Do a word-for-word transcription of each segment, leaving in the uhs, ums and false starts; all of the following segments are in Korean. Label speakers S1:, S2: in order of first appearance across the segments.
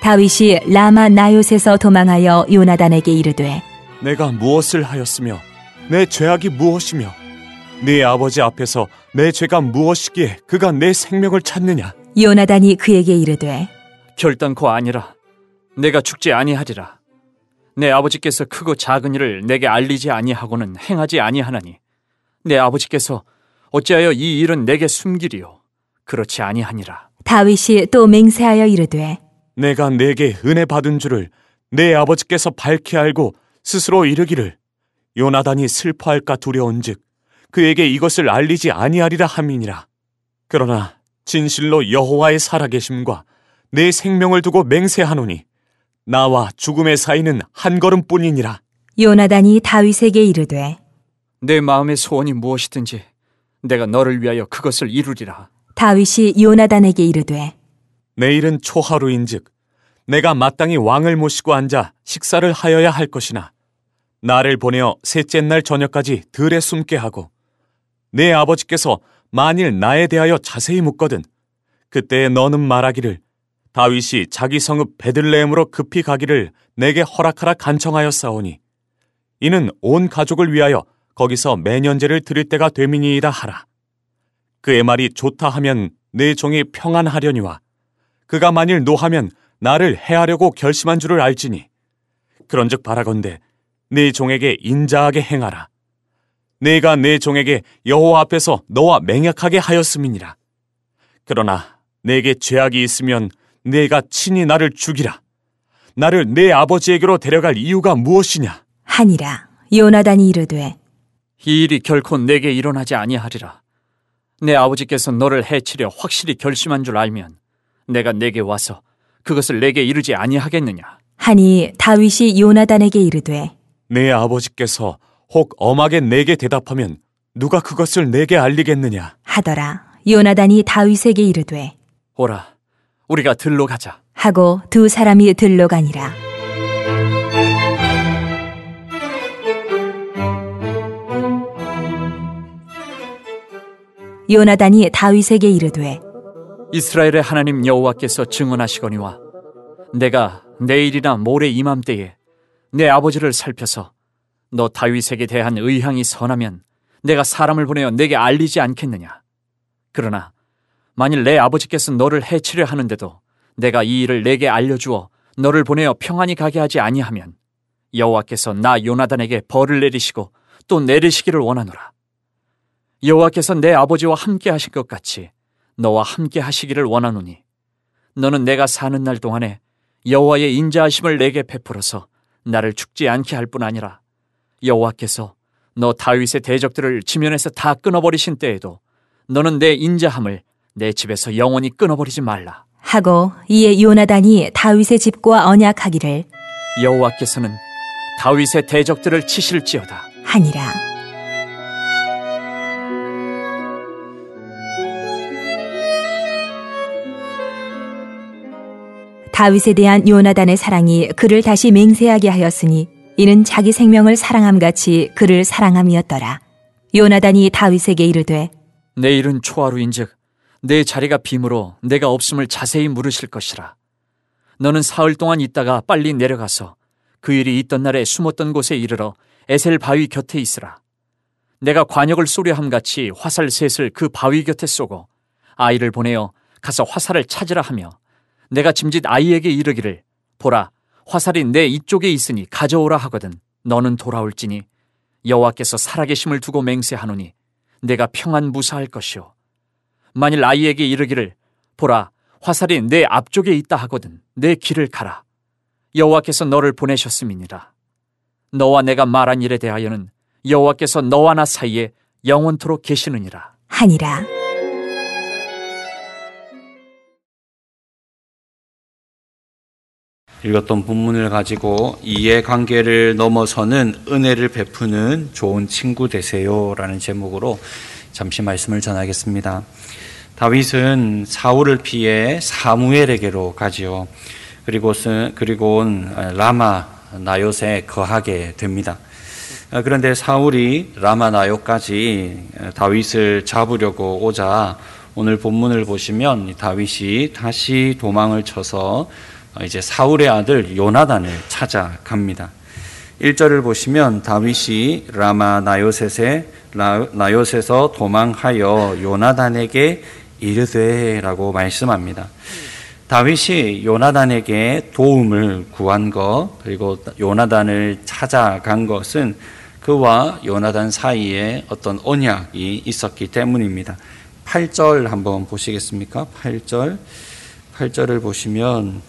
S1: 다윗이 라마 나요셋에서 도망하여 요나단에게 이르되
S2: 내가 무엇을 하였으며 내 죄악이 무엇이며 네 아버지 앞에서 내 죄가 무엇이기에 그가 내 생명을 찾느냐.
S1: 요나단이 그에게 이르되
S3: 결단코 아니라. 내가 죽지 아니하리라. 내 아버지께서 크고 작은 일을 내게 알리지 아니하고는 행하지 아니하나니 내 아버지께서 어찌하여 이 일은 내게 숨기리요. 그렇지 아니하니라.
S1: 다윗이 또 맹세하여 이르되
S2: 내가 내게 은혜 받은 줄을 내 아버지께서 밝히 알고 스스로 이르기를 요나단이 슬퍼할까 두려운즉 그에게 이것을 알리지 아니하리라 함이니라. 그러나 진실로 여호와의 살아계심과 내 생명을 두고 맹세하노니 나와 죽음의 사이는 한 걸음뿐이니라.
S1: 요나단이 다윗에게 이르되
S3: 내 마음의 소원이 무엇이든지 내가 너를 위하여 그것을 이루리라.
S1: 다윗이 요나단에게 이르되
S2: 내일은 초하루인즉 내가 마땅히 왕을 모시고 앉아 식사를 하여야 할 것이나 나를 보내어 셋째 날 저녁까지 들에 숨게 하고 내 아버지께서 만일 나에 대하여 자세히 묻거든 그때 너는 말하기를 다윗이 자기 성읍 베들레헴으로 급히 가기를 내게 허락하라 간청하였사오니 이는 온 가족을 위하여 거기서 매년제를 드릴 때가 되미니이다 하라. 그의 말이 좋다 하면 내 종이 평안하려니와 그가 만일 노하면 나를 해하려고 결심한 줄을 알지니 그런즉 바라건대 네 종에게 인자하게 행하라. 내가 내 종에게 여호와 앞에서 너와 맹약하게 하였음이니라. 그러나 내게 죄악이 있으면 내가 친히 나를 죽이라. 나를 내 아버지에게로 데려갈 이유가 무엇이냐
S1: 하니라. 요나단이 이르되
S3: 이 일이 결코 내게 일어나지 아니하리라. 내 아버지께서 너를 해치려 확실히 결심한 줄 알면 내가 내게 와서 그것을 내게 이르지 아니하겠느냐
S1: 하니 다윗이 요나단에게 이르되
S2: 내 아버지께서 혹 엄하게 내게 대답하면 누가 그것을 내게 알리겠느냐
S1: 하더라. 요나단이 다윗에게 이르되
S3: 오라 우리가 들로 가자
S1: 하고 두 사람이 들로 가니라. 요나단이 다윗에게 이르되
S3: 이스라엘의 하나님 여호와께서 증언하시거니와 내가 내일이나 모레 이맘때에 내 아버지를 살펴서 너 다윗에게 대한 의향이 선하면 내가 사람을 보내어 내게 알리지 않겠느냐. 그러나 만일 내 아버지께서 너를 해치려 하는데도 내가 이 일을 내게 알려주어 너를 보내어 평안히 가게 하지 아니하면 여호와께서 나 요나단에게 벌을 내리시고 또 내리시기를 원하노라. 여호와께서 내 아버지와 함께 하신 것 같이 너와 함께 하시기를 원하노니 너는 내가 사는 날 동안에 여호와의 인자하심을 내게 베풀어서 나를 죽지 않게 할 뿐 아니라 여호와께서 너 다윗의 대적들을 지면에서 다 끊어버리신 때에도 너는 내 인자함을 내 집에서 영원히 끊어버리지 말라
S1: 하고 이에 요나단이 다윗의 집과 언약하기를
S3: 여호와께서는 다윗의 대적들을 치실지어다
S1: 하니라. 다윗에 대한 요나단의 사랑이 그를 다시 맹세하게 하였으니 이는 자기 생명을 사랑함같이 그를 사랑함이었더라. 요나단이 다윗에게 이르되
S3: 내일은 초하루인즉 내 자리가 빔으로 내가 없음을 자세히 물으실 것이라. 너는 사흘 동안 있다가 빨리 내려가서 그 일이 있던 날에 숨었던 곳에 이르러 에셀 바위 곁에 있으라. 내가 관역을 쏘려 함같이 화살 셋을 그 바위 곁에 쏘고 아이를 보내어 가서 화살을 찾으라 하며 내가 짐짓 아이에게 이르기를 보라 화살이 내 이쪽에 있으니 가져오라 하거든 너는 돌아올지니 여호와께서 살아계심을 두고 맹세하노니 내가 평안 무사할 것이요 만일 아이에게 이르기를 보라 화살이 내 앞쪽에 있다 하거든 내 길을 가라 여호와께서 너를 보내셨음이니라. 너와 내가 말한 일에 대하여는 여호와께서 너와 나 사이에 영원토록 계시느니라
S1: 하니라.
S4: 읽었던 본문을 가지고 이해관계를 넘어서는 은혜를 베푸는 좋은 친구 되세요 라는 제목으로 잠시 말씀을 전하겠습니다. 다윗은 사울을 피해 사무엘에게로 가지요. 그리고는, 그리고는 라마 나요에 거하게 됩니다. 그런데 사울이 라마 나요까지 다윗을 잡으려고 오자 오늘 본문을 보시면 다윗이 다시 도망을 쳐서 이제 사울의 아들 요나단을 찾아갑니다. 일 절을 보시면 다윗이 라마 나요셋에 나요셋에서 도망하여 요나단에게 이르되라고 말씀합니다. 다윗이 요나단에게 도움을 구한 것, 그리고 요나단을 찾아간 것은 그와 요나단 사이에 어떤 언약이 있었기 때문입니다. 팔 절 한번 보시겠습니까? 팔 절. 팔 절을 보시면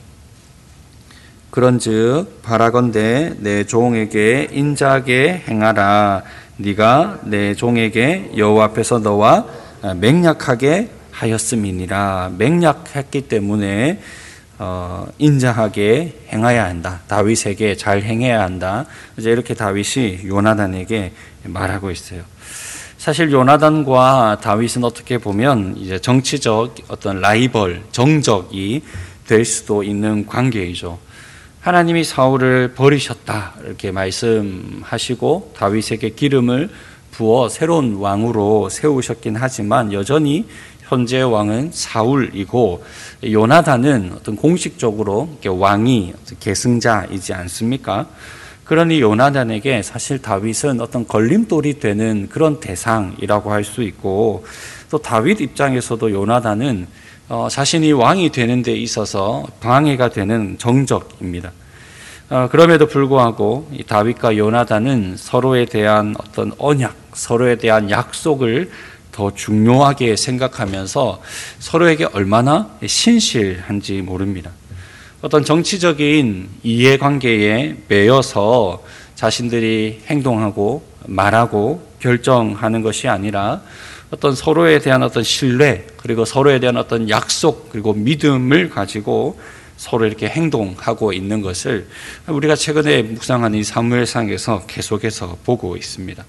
S4: 그런즉 바라건대 내 종에게 인자하게 행하라. 네가 내 종에게 여호와 앞에서 너와 맹약하게 하였음이니라. 맹약했기 때문에 어, 인자하게 행해야 한다. 다윗에게 잘 행해야 한다. 이제 이렇게 다윗이 요나단에게 말하고 있어요. 사실 요나단과 다윗은 어떻게 보면 이제 정치적 어떤 라이벌, 정적이 될 수도 있는 관계이죠. 하나님이 사울을 버리셨다 이렇게 말씀하시고 다윗에게 기름을 부어 새로운 왕으로 세우셨긴 하지만 여전히 현재 왕은 사울이고 요나단은 어떤 공식적으로 왕이 계승자이지 않습니까? 그러니 요나단에게 사실 다윗은 어떤 걸림돌이 되는 그런 대상이라고 할 수 있고 또 다윗 입장에서도 요나단은 어, 자신이 왕이 되는 데 있어서 방해가 되는 정적입니다. 어, 그럼에도 불구하고 이 다윗과 요나단은 서로에 대한 어떤 언약, 서로에 대한 약속을 더 중요하게 생각하면서 서로에게 얼마나 신실한지 모릅니다. 어떤 정치적인 이해관계에 매여서 자신들이 행동하고 말하고 결정하는 것이 아니라 어떤 서로에 대한 어떤 신뢰, 그리고 서로에 대한 어떤 약속, 그리고 믿음을 가지고 서로 이렇게 행동하고 있는 것을 우리가 최근에 묵상하는 이 사무엘상에서 계속해서 보고 있습니다.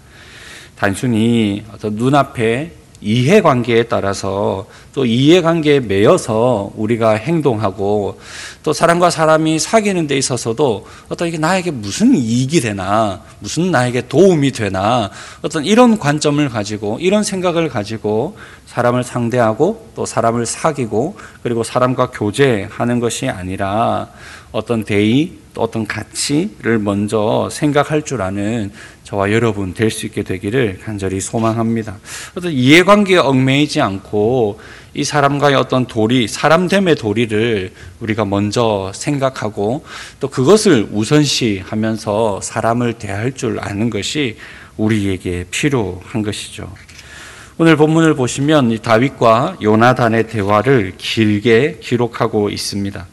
S4: 단순히 어떤 눈앞에 이해관계에 따라서 또 이해관계에 매여서 우리가 행동하고 또 사람과 사람이 사귀는 데 있어서도 어떤 이게 나에게 무슨 이익이 되나, 무슨 나에게 도움이 되나, 어떤 이런 관점을 가지고 이런 생각을 가지고 사람을 상대하고 또 사람을 사귀고 그리고 사람과 교제하는 것이 아니라 어떤 대의, 또 어떤 가치를 먼저 생각할 줄 아는 저와 여러분 될 수 있게 되기를 간절히 소망합니다. 어떤 이해관계에 얽매이지 않고 이 사람과의 어떤 도리, 사람됨의 도리를 우리가 먼저 생각하고 또 그것을 우선시하면서 사람을 대할 줄 아는 것이 우리에게 필요한 것이죠. 오늘 본문을 보시면 이 다윗과 요나단의 대화를 길게 기록하고 있습니다.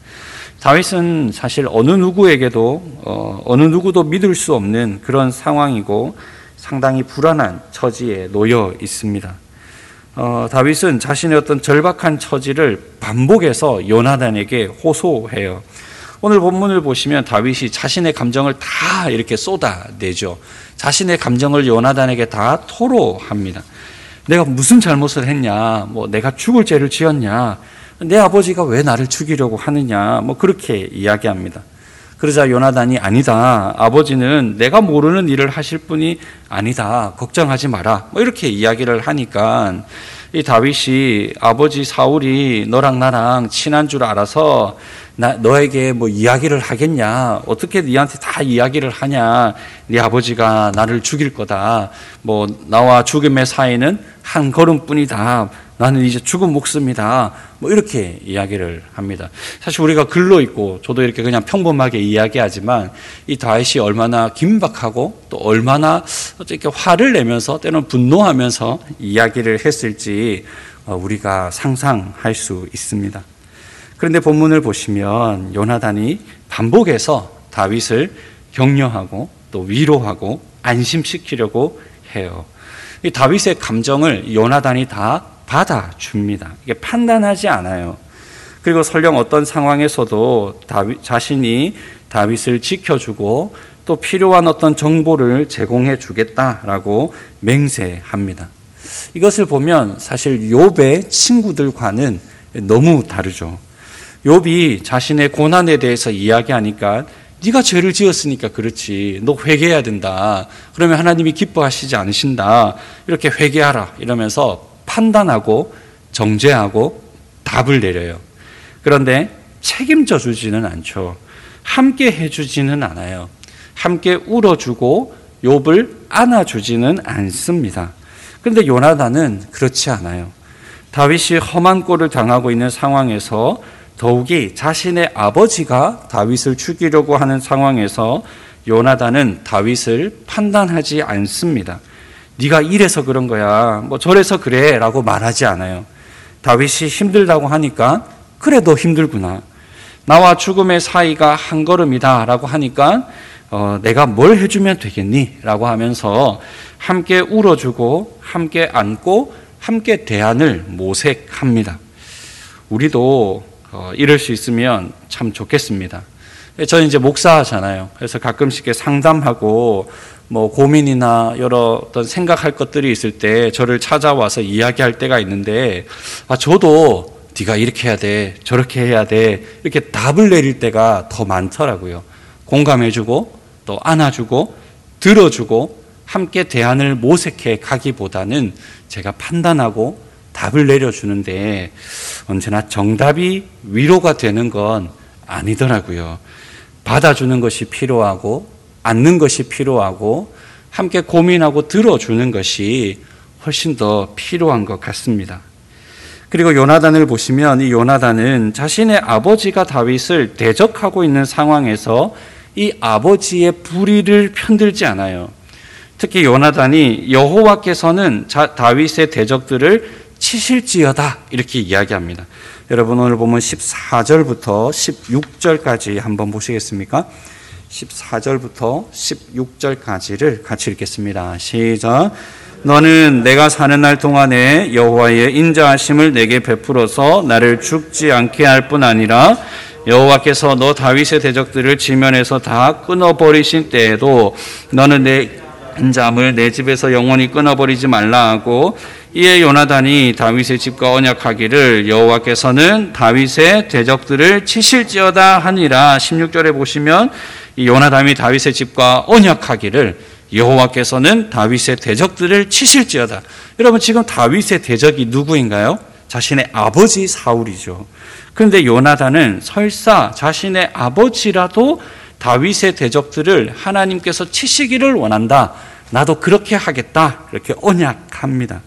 S4: 다윗은 사실 어느 누구에게도 어, 어느 누구도 믿을 수 없는 그런 상황이고 상당히 불안한 처지에 놓여 있습니다. 어, 다윗은 자신의 어떤 절박한 처지를 반복해서 요나단에게 호소해요. 오늘 본문을 보시면 다윗이 자신의 감정을 다 이렇게 쏟아내죠. 자신의 감정을 요나단에게 다 토로합니다. 내가 무슨 잘못을 했냐, 뭐 내가 죽을 죄를 지었냐, 내 아버지가 왜 나를 죽이려고 하느냐, 뭐 그렇게 이야기합니다. 그러자 요나단이 아니다, 아버지는 내가 모르는 일을 하실 분이 아니다, 걱정하지 마라, 뭐 이렇게 이야기를 하니까 이 다윗이 아버지 사울이 너랑 나랑 친한 줄 알아서 나, 너에게 뭐 이야기를 하겠냐, 어떻게 네한테 다 이야기를 하냐, 네 아버지가 나를 죽일 거다, 뭐 나와 죽음의 사이는 한 걸음뿐이다, 나는 이제 죽은 목숨이다, 뭐 이렇게 이야기를 합니다. 사실 우리가 글로 읽고 저도 이렇게 그냥 평범하게 이야기하지만 이 다윗이 얼마나 긴박하고 또 얼마나 이렇게 화를 내면서 때로는 분노하면서 이야기를 했을지 우리가 상상할 수 있습니다. 그런데 본문을 보시면 요나단이 반복해서 다윗을 격려하고 또 위로하고 안심시키려고 해요. 이 다윗의 감정을 요나단이 다 받아줍니다. 이게 판단하지 않아요. 그리고 설령 어떤 상황에서도 다윗, 자신이 다윗을 지켜주고 또 필요한 어떤 정보를 제공해 주겠다라고 맹세합니다. 이것을 보면 사실 욥의 친구들과는 너무 다르죠. 욥이 자신의 고난에 대해서 이야기하니까 네가 죄를 지었으니까 그렇지, 너 회개해야 된다, 그러면 하나님이 기뻐하시지 않으신다, 이렇게 회개하라 이러면서 판단하고 정죄하고 답을 내려요. 그런데 책임져 주지는 않죠. 함께 해주지는 않아요. 함께 울어주고 욥을 안아주지는 않습니다. 그런데 요나단은 그렇지 않아요. 다윗이 험한 꼴을 당하고 있는 상황에서 더욱이 자신의 아버지가 다윗을 죽이려고 하는 상황에서 요나단은 다윗을 판단하지 않습니다. 네가 이래서 그런 거야, 뭐 저래서 그래 라고 말하지 않아요. 다윗이 힘들다고 하니까 그래 너 힘들구나, 나와 죽음의 사이가 한 걸음이다 라고 하니까 어, 내가 뭘 해주면 되겠니? 라고 하면서 함께 울어주고 함께 안고 함께 대안을 모색합니다. 우리도 어, 이럴 수 있으면 참 좋겠습니다. 저는 이제 목사잖아요. 그래서 가끔씩 상담하고 뭐 고민이나 여러 어떤 생각할 것들이 있을 때 저를 찾아와서 이야기할 때가 있는데, 아, 저도 네가 이렇게 해야 돼, 저렇게 해야 돼, 이렇게 답을 내릴 때가 더 많더라고요. 공감해주고 또 안아주고 들어주고 함께 대안을 모색해 가기보다는 제가 판단하고 답을 내려주는데 언제나 정답이 위로가 되는 건 아니더라고요. 받아주는 것이 필요하고 앉는 것이 필요하고 함께 고민하고 들어주는 것이 훨씬 더 필요한 것 같습니다. 그리고 요나단을 보시면 이 요나단은 자신의 아버지가 다윗을 대적하고 있는 상황에서 이 아버지의 불의를 편들지 않아요. 특히 요나단이 여호와께서는 다윗의 대적들을 치실지어다 이렇게 이야기합니다. 여러분 오늘 보면 십사 절부터 십육 절까지 한번 보시겠습니까? 십사 절부터 십육 절까지를 같이 읽겠습니다. 시작. 너는 내가 사는 날 동안에 여호와의 인자하심을 내게 베풀어서 나를 죽지 않게 할 뿐 아니라 여호와께서 너 다윗의 대적들을 지면에서 다 끊어버리신 때에도 너는 내 인자함을 내 집에서 영원히 끊어버리지 말라 하고, 이에 요나단이 다윗의 집과 언약하기를 여호와께서는 다윗의 대적들을 치실지어다 하니라. 십육 절에 보시면 이 요나단이 다윗의 집과 언약하기를 여호와께서는 다윗의 대적들을 치실지어다. 여러분 지금 다윗의 대적이 누구인가요? 자신의 아버지 사울이죠. 그런데 요나단은 설사 자신의 아버지라도 다윗의 대적들을 하나님께서 치시기를 원한다, 나도 그렇게 하겠다, 이렇게 언약합니다.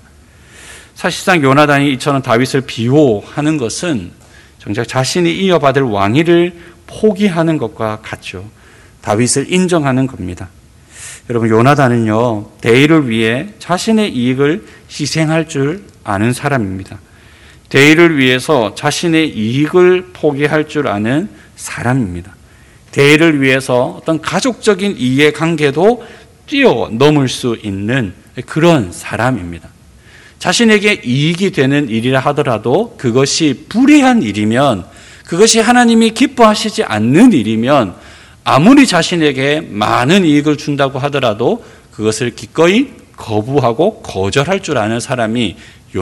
S4: 사실상 요나단이 이처럼 다윗을 비호하는 것은 정작 자신이 이어받을 왕위를 포기하는 것과 같죠. 다윗을 인정하는 겁니다. 여러분 요나단은요 대의를 위해 자신의 이익을 희생할 줄 아는 사람입니다. 대의를 위해서 자신의 이익을 포기할 줄 아는 사람입니다. 대의를 위해서 어떤 가족적인 이해관계도 뛰어넘을 수 있는 그런 사람입니다. 자신에게 이익이 되는 일이라 하더라도 그것이 불의한 일이면, 그것이 하나님이 기뻐하시지 않는 일이면 아무리 자신에게 많은 이익을 준다고 하더라도 그것을 기꺼이 거부하고 거절할 줄 아는 사람이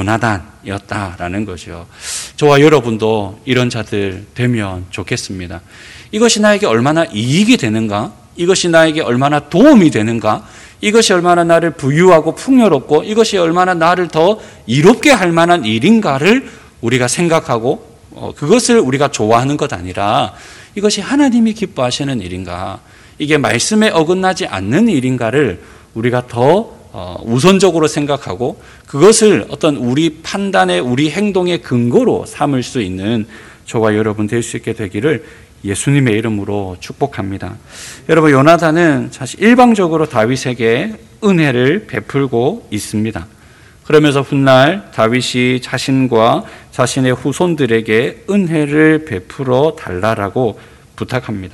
S4: 요나단이었다라는 거죠. 저와 여러분도 이런 자들 되면 좋겠습니다. 이것이 나에게 얼마나 이익이 되는가? 이것이 나에게 얼마나 도움이 되는가? 이것이 얼마나 나를 부유하고 풍요롭고 이것이 얼마나 나를 더 이롭게 할 만한 일인가를 우리가 생각하고 그것을 우리가 좋아하는 것 아니라 이것이 하나님이 기뻐하시는 일인가? 이게 말씀에 어긋나지 않는 일인가를 우리가 더 우선적으로 생각하고 그것을 어떤 우리 판단의 우리 행동의 근거로 삼을 수 있는 저와 여러분 될 수 있게 되기를 예수님의 이름으로 축복합니다. 여러분 요나단은 사실 일방적으로 다윗에게 은혜를 베풀고 있습니다. 그러면서 훗날 다윗이 자신과 자신의 후손들에게 은혜를 베풀어 달라라고 부탁합니다.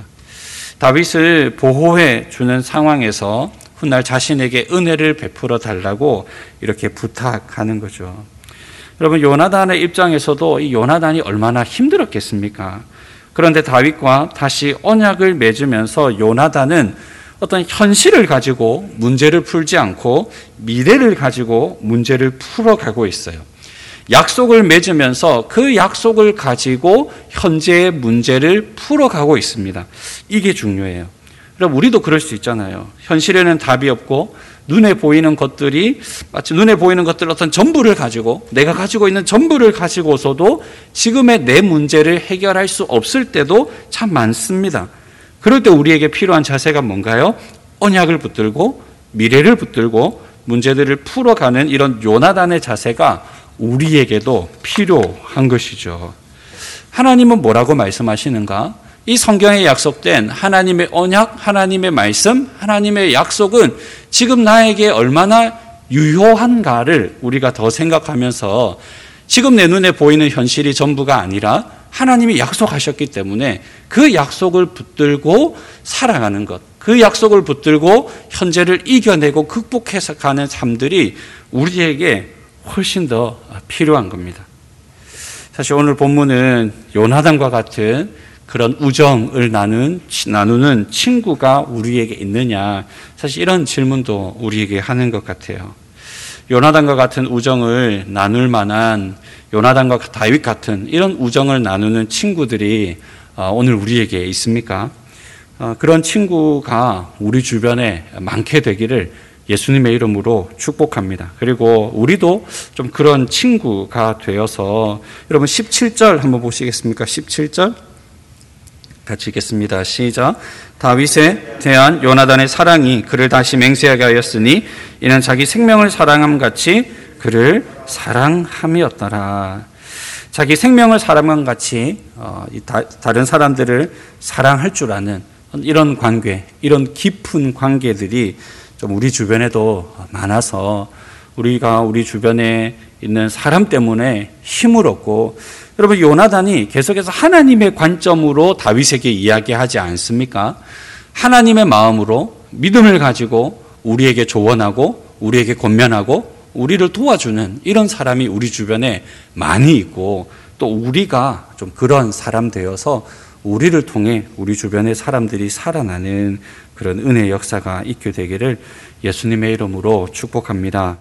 S4: 다윗을 보호해 주는 상황에서 훗날 자신에게 은혜를 베풀어 달라고 이렇게 부탁하는 거죠. 여러분 요나단의 입장에서도 이 요나단이 얼마나 힘들었겠습니까? 그런데 다윗과 다시 언약을 맺으면서 요나단은 어떤 현실을 가지고 문제를 풀지 않고 미래를 가지고 문제를 풀어가고 있어요. 약속을 맺으면서 그 약속을 가지고 현재의 문제를 풀어가고 있습니다. 이게 중요해요. 그럼 우리도 그럴 수 있잖아요. 현실에는 답이 없고 눈에 보이는 것들이 마치 눈에 보이는 것들 어떤 전부를 가지고 내가 가지고 있는 전부를 가지고서도 지금의 내 문제를 해결할 수 없을 때도 참 많습니다. 그럴 때 우리에게 필요한 자세가 뭔가요? 언약을 붙들고 미래를 붙들고 문제들을 풀어가는 이런 요나단의 자세가 우리에게도 필요한 것이죠. 하나님은 뭐라고 말씀하시는가? 이 성경에 약속된 하나님의 언약, 하나님의 말씀, 하나님의 약속은 지금 나에게 얼마나 유효한가를 우리가 더 생각하면서 지금 내 눈에 보이는 현실이 전부가 아니라 하나님이 약속하셨기 때문에 그 약속을 붙들고 살아가는 것, 그 약속을 붙들고 현재를 이겨내고 극복해서 가는 삶들이 우리에게 훨씬 더 필요한 겁니다. 사실 오늘 본문은 요나단과 같은 그런 우정을 나눈, 나누는 친구가 우리에게 있느냐, 사실 이런 질문도 우리에게 하는 것 같아요. 요나단과 같은 우정을 나눌 만한, 요나단과 다윗 같은 이런 우정을 나누는 친구들이 오늘 우리에게 있습니까? 그런 친구가 우리 주변에 많게 되기를 예수님의 이름으로 축복합니다. 그리고 우리도 좀 그런 친구가 되어서, 여러분 십칠 절 한번 보시겠습니까? 십칠 절 같이 읽겠습니다. 시작. 다윗에 대한 요나단의 사랑이 그를 다시 맹세하게 하였으니 이는 자기 생명을 사랑함 같이 그를 사랑함이었더라. 자기 생명을 사랑함 같이 다른 사람들을 사랑할 줄 아는 이런 관계, 이런 깊은 관계들이 좀 우리 주변에도 많아서 우리가 우리 주변에 있는 사람 때문에 힘을 얻고, 여러분 요나단이 계속해서 하나님의 관점으로 다윗에게 이야기하지 않습니까? 하나님의 마음으로 믿음을 가지고 우리에게 조언하고 우리에게 권면하고 우리를 도와주는 이런 사람이 우리 주변에 많이 있고, 또 우리가 좀 그런 사람 되어서 우리를 통해 우리 주변의 사람들이 살아나는 그런 은혜의 역사가 있게 되기를 예수님의 이름으로 축복합니다.